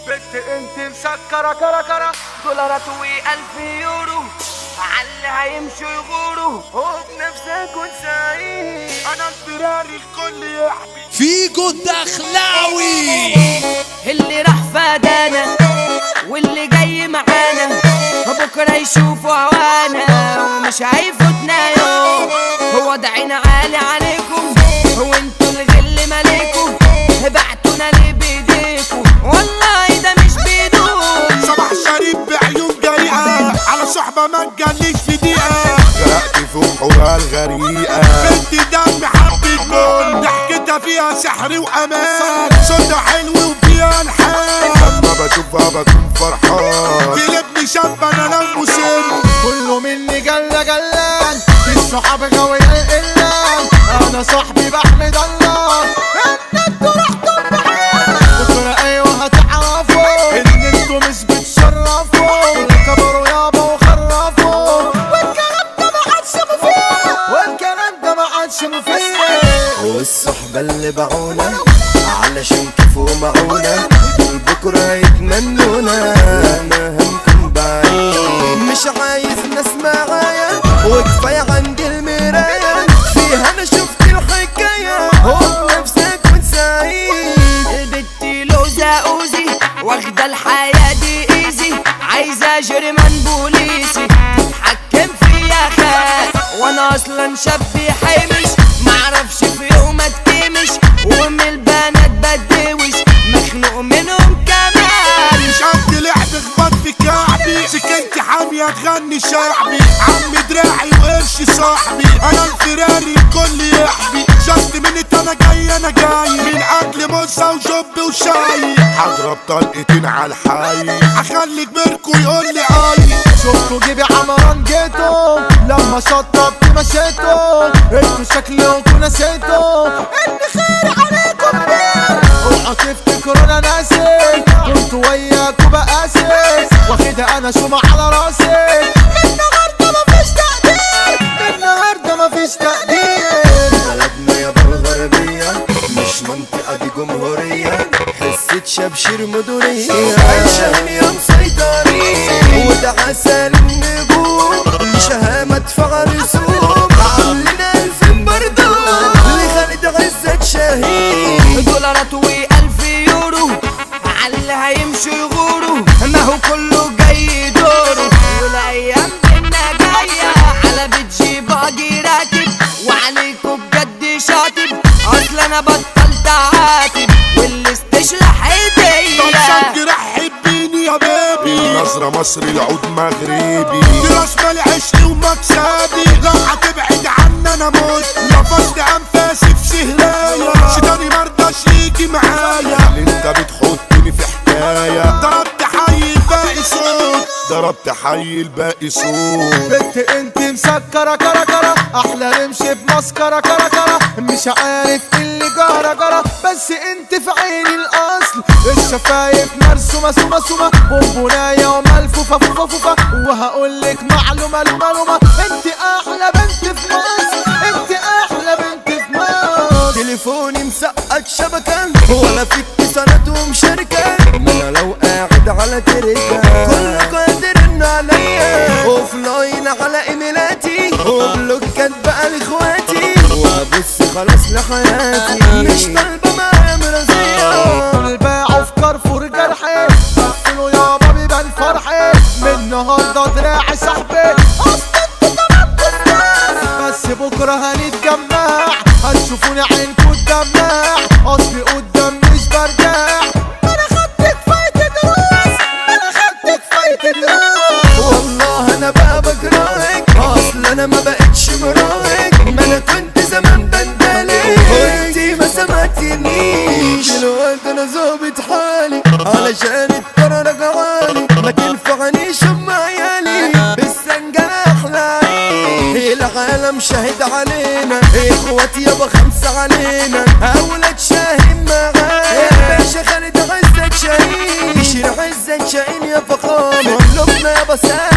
بنت انت مسكرة كرة كرة، دولارات و1000 يورو عاللي هيمشوا يغوروا، وبنفسك وتساعيد. انا اضطراري الكل يحبي فيجو الدخلاوي اللي راح فادانا واللي جاي معانا بكره يشوفوا هوانا ومش هيفوتنا يوم. هو دعينا عالي عليكم وانتوا الغل مالكم، بعتونا ليه بايديكم والله ده مش بيدوم. صباح شريف بعيون جريئة على صحبة ما تجليش في دقيقة، غرقت في بحورها الغريقة. بنت دم حبة جول ضحكتها فيها سحر وأمان، صوتها حلو وفيها الحان، لما بشوفها بكون فرحان. قلبني شاب أنا لو مسن كله مني جلة جلان، الصحاب غاوية القلان، أنا صاحبي بحمد الله إن انتوا رحتوا معايا. بكرة أيوة هتعرفوا إن انتوا مش بتشرفوا، كبروا يابا وخرفوا، والكلام ده ما عادش مفيد، والكلام ده ما عادش مفيد. والصحبة اللي باعونا علشان كفوا معونا، دول بكرة يتمنونا لما هنكون بعيد. مش عايز ناس معايا وكفاية عندي المراية، فيها انا شفت الحكاية وبنفسك كنت سعيد. البت لوزة اوزي واخدة الحياة دي ايزي، عايزة جرمان بوليسي تتحكم فيا خاف، وانا اصلا شاب حامش معرفش في يوم اتكمش، ومن البنات بدوش مخنوق منهم كمان. مش قد لعب خبط في كعبي، سكنتي حامية تغني شعبي، عم دراعي وقرش صاحبي، انا الفراري الكل يحبي. جاست منت انا جاي انا جاي من اجل موزة وجب وشاي، هضرب طلقتين على الحي اخلي كبركوا يقول لي اي. شفتوا جيبي عمران جيتو لما شطبت مشيتو، انتوا شكلكوا نسيتوا ان خير عليكم بيه. اوعوا تفتكروا انا ناسي، كنتوا وياكوا بقاسي، واخدها انا شومة على راسي. من النهارده مفيش تقدير، من النهارده مفيش تقدير. بلدنا يابا الغربية مش منطقة دي جمهورية، حسة شبشير مدورية، عايشة هنيا مسيطرين، وده عسل النجوم شهامة ادفع رسوم، عاملين 2000 بردون لخالد عزت شهيد. دولارات و1000 يورو عاللي هيمشوا يغوروا، ما هو كله جاي يدوروا، والايام بينا جاية على بتجي باجي راكب، وعليكوا بجد شاطب اصل انا بطلت عاتب واللي استشلح ايديا. طب رحب بيني يا بيبي، نظرة مصري العود مغربي، دي راس مالي عشقي ومكسبي، لو هتبعد عني انا موت، لفظت انفاسي في سهلايا، شيطاني مرضاش يجي معايا، انت بتحطني في حكاية، ضربت حي الباقي صوت، ضربت حي الباقي صوت. بنت انت مسكرة كرة كرة، احلى رمش بمسكرة كرة كرة، مش عارف اللي جرى جرى، بس انت في عيني الاصل، الشفايف مرسومة سومة سومة، بونبوناية وملفوفة فوفة فوفة، وهقولك معلومة المعلومة، انت احلى بنت في مصر، انت احلى بنت في مصر. تليفوني مسقط شبكة ولا في اتصالات ومشاركة، ما انا لو قاعد على تركة كله قادر انه عليا، اوف لاين على ايميلاتي وبلوكات بقى لاخواتي، وابص خلاص لحياتي مش طالبة معايا مرضية. الباعوا في كارفور جرحي، قفلوا يابا بيبان فرحي، من النهارده دراعي صاحبي، اصل انتوا ضربتوا الناس، بس بكره هنتجمع، هتشوفوني عينكوا تدمع، اصلي قدام مش برجع، انا خدت كفاية دروس، انا خدت كفاية دروس. والله انا بقى بكرهك، اصل انا ما بقتش مراهق، ما انا كنت زمان بندلك وانتي ما سمعتنيش، دلوقتي انا ظابط حالي علشان الترى رجعالي، ما تنفعنيش ام عيالي بالسنجة احلى عيش. العالم شاهد علينا، اخواتي يابا 5 علينا، اولاد شاهين معايا، الباشا خالد عزت شاهين، شير عزت شاهين يا فخامة، قلوبنا يابا